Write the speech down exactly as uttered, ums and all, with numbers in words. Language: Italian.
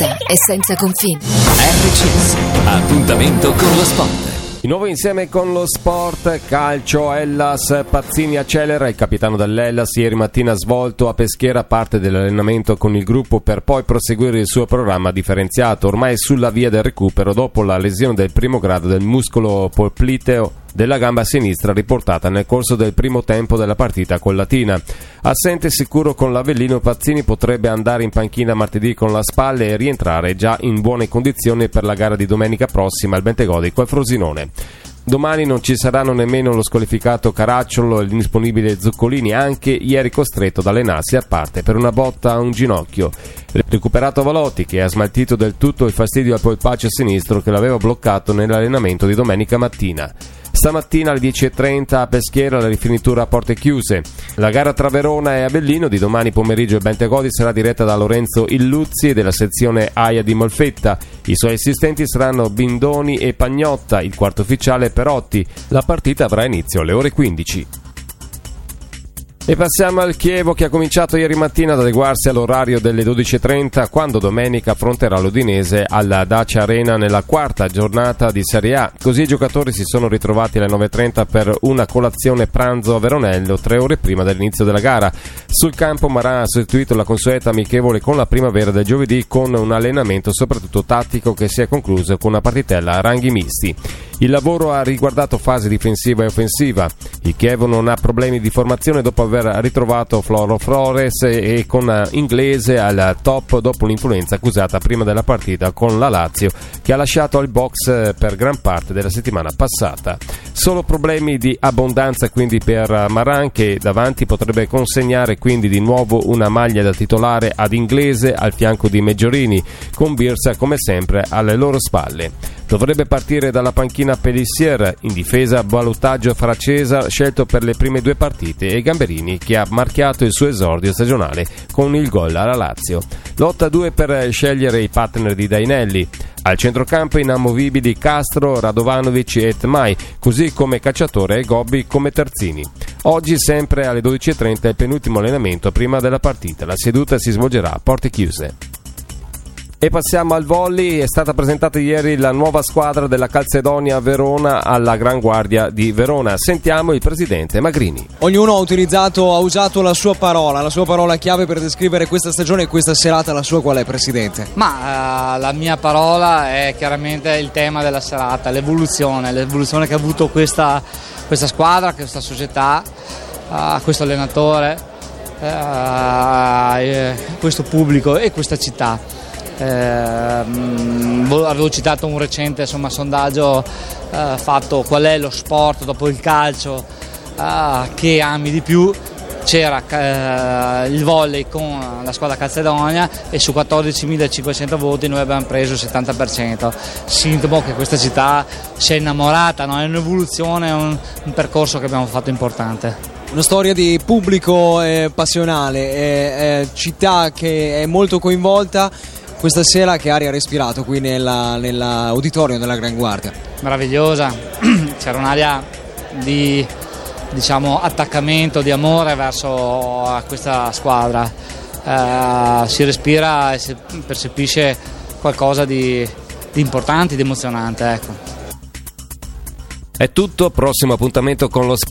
libertà e senza confini. R C S, appuntamento con lo sport. Di nuovo insieme con lo sport, calcio, Hellas, Pazzini accelera, il capitano dell'Hellas ieri mattina ha svolto a Peschiera parte dell'allenamento con il gruppo per poi proseguire il suo programma differenziato, ormai sulla via del recupero dopo la lesione del primo grado del muscolo popliteo della gamba sinistra riportata nel corso del primo tempo della partita con Latina. Assente sicuro con l'Avellino, Pazzini potrebbe andare in panchina martedì con la spalla e rientrare già in buone condizioni per la gara di domenica prossima al Bentegodi col Frosinone. Domani non ci saranno nemmeno lo squalificato Caracciolo e l'indisponibile Zuccolini, anche ieri costretto ad allenarsi a parte per una botta a un ginocchio. Recuperato Valotti, che ha smaltito del tutto il fastidio al polpaccio sinistro che l'aveva bloccato nell'allenamento di domenica mattina. Stamattina alle dieci e trenta a Peschiera la rifinitura a porte chiuse. La gara tra Verona e Avellino di domani pomeriggio al Bentegodi sarà diretta da Lorenzo Illuzzi della sezione A I A di Molfetta. I suoi assistenti saranno Bindoni e Pagnotta, il quarto ufficiale Perotti. La partita avrà inizio alle ore quindici. E passiamo al Chievo, che ha cominciato ieri mattina ad adeguarsi all'orario delle dodici e trenta quando domenica affronterà l'Udinese alla Dacia Arena nella quarta giornata di Serie A. Così i giocatori si sono ritrovati alle nove e trenta per una colazione pranzo a Veronello tre ore prima dell'inizio della gara. Sul campo Maran ha sostituito la consueta amichevole con la primavera del giovedì con un allenamento soprattutto tattico che si è concluso con una partitella a ranghi misti. Il lavoro ha riguardato fase difensiva e offensiva. Il Chievo non ha problemi di formazione dopo aver ritrovato Floro Flores e con Inglese al top dopo l'influenza accusata prima della partita con la Lazio, che ha lasciato il box per gran parte della settimana passata. Solo problemi di abbondanza quindi per Maran, che davanti potrebbe consegnare quindi di nuovo una maglia da titolare ad Inglese al fianco di Meggiorini, con Birsa come sempre alle loro spalle. Dovrebbe partire dalla panchina Pelissier, in difesa ballottaggio fra Cesar scelto per le prime due partite e Gamberini, che ha marchiato il suo esordio stagionale con il gol alla Lazio. Lotta due per scegliere i partner di Dainelli. Al centrocampo inamovibili Castro, Radovanovic e Tmai, così come Cacciatore e Gobbi come terzini. Oggi sempre alle dodici e trenta il penultimo allenamento prima della partita. La seduta si svolgerà a porte chiuse. E passiamo al volley. È stata presentata ieri la nuova squadra della Calzedonia Verona alla Gran Guardia di Verona. Sentiamo il presidente Magrini. Ognuno ha utilizzato, ha usato la sua parola, la sua parola chiave per descrivere questa stagione e questa serata. La sua qual è, presidente? Ma uh, la mia parola è chiaramente il tema della serata, l'evoluzione, l'evoluzione che ha avuto questa, questa squadra, questa società, uh, questo allenatore, uh, questo pubblico e questa città. Eh, avevo citato un recente insomma, sondaggio eh, fatto qual è lo sport dopo il calcio eh, che ami di più. C'era eh, il volley con la squadra Calzedonia e su quattordicimilacinquecento voti noi abbiamo preso il settanta per cento, sintomo che questa città si è innamorata, no? È un'evoluzione, è un, un percorso che abbiamo fatto importante. Una storia di pubblico eh, passionale, eh, eh, città che è molto coinvolta. Questa sera che aria ha respirato qui nella, nell'auditorio della Gran Guardia? Meravigliosa, c'era un'aria di diciamo, attaccamento, di amore verso questa squadra, eh, si respira e si percepisce qualcosa di, di importante, di emozionante. Ecco. È tutto, prossimo appuntamento con lo